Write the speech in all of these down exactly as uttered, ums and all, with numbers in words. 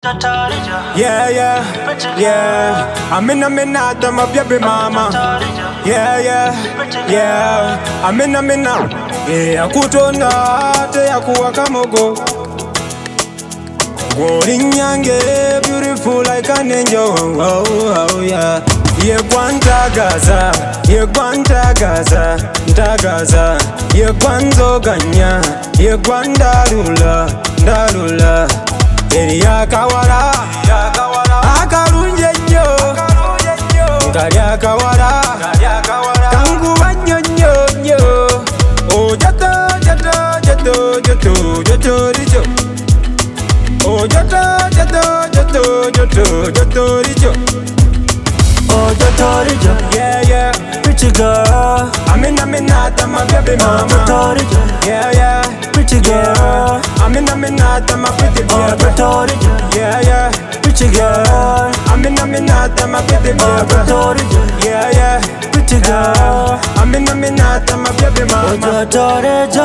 Yeah, yeah, yeah. I'm in a minute, I'm a baby mama. Yeah, yeah, yeah. I'm in a minute. Yeah, kutona te yakuwa kamogo. Golden yange, beautiful like an angel. Oh, oh, yeah. Ye kwanta gaza, ye kwanta gaza, ndagaza. Ye kwanzo ganya, ye kwanda lula, ndalula. Eria kawara, akarunje nyo, ngari akawara, kangu wanyo nyo nyo. Oh jato, jato, jato, jato, jato rijo. Oh jato, jato, jato, jato, jato rijo. Oh jato rijo, yeah yeah, pretty girl. I'm in a minute, I'm a baby mama. Oh jato rijo, yeah yeah, pretty girl. I'm in a minute, I'm a pretty baby. Oh jato rijo, yeah yeah, pretty girl. I'm in a minute, I'm a pretty baby. Oh jato rijo, yeah yeah, pretty girl. I'm in a minute, I'm a baby mama. Oh jato rijo,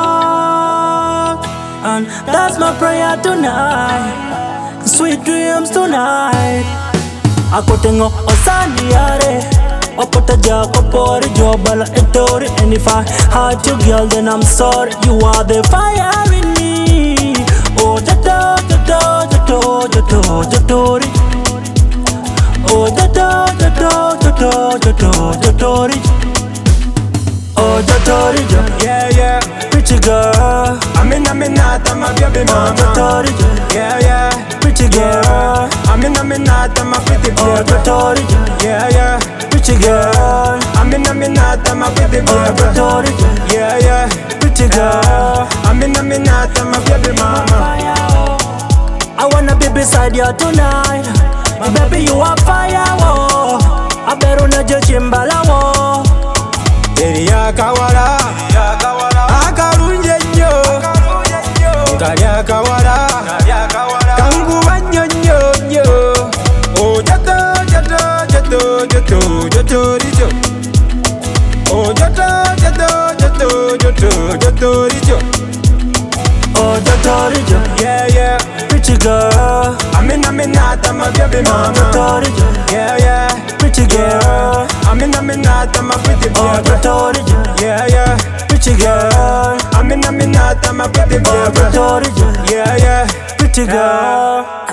and that's my prayer tonight. Sweet dreams tonight. Akotengo osani yare, opota jako pori jobala etori. And if I hurt you, girl, then I'm sorry. You are the fire in me. Oh jato, jato, jato, jato, jatori. Oh jato, jato, jato, jato, jatori. Oh jatori, yeah yeah, pretty girl. I'm in a minute, I'm a baby mama. Oh jatori, yeah yeah, pretty girl. I'm in a minute, I'm a pretty baby. Oh jatori, yeah yeah, pretty girl. I'm in a minute, I'm a pretty baby. Oh jatori, yeah yeah, pretty girl. I'm in a minute, I'm a baby mama. I wanna be beside you tonight. My baby, you are fire, whoa. I better not judge him, balawo. Eria kawara, akarunje nyo, ngari akawara, kangu wanyo nyo nyo. Oh jato, jato, jato, jato, jato rijo. Oh jato, jato, jato, jato, jato rijo. Oh jato rijo, yeah yeah, pretty girl. I'm in a minute, I'm a baby mama. Oh jato rijo, yeah yeah, pretty girl. I'm in a minute, I'm a pretty baby. Oh jato rijo, yeah yeah, pretty girl. I'm in a minute, I'm a baby baby. Oh jato rijo, yeah yeah, pretty girl.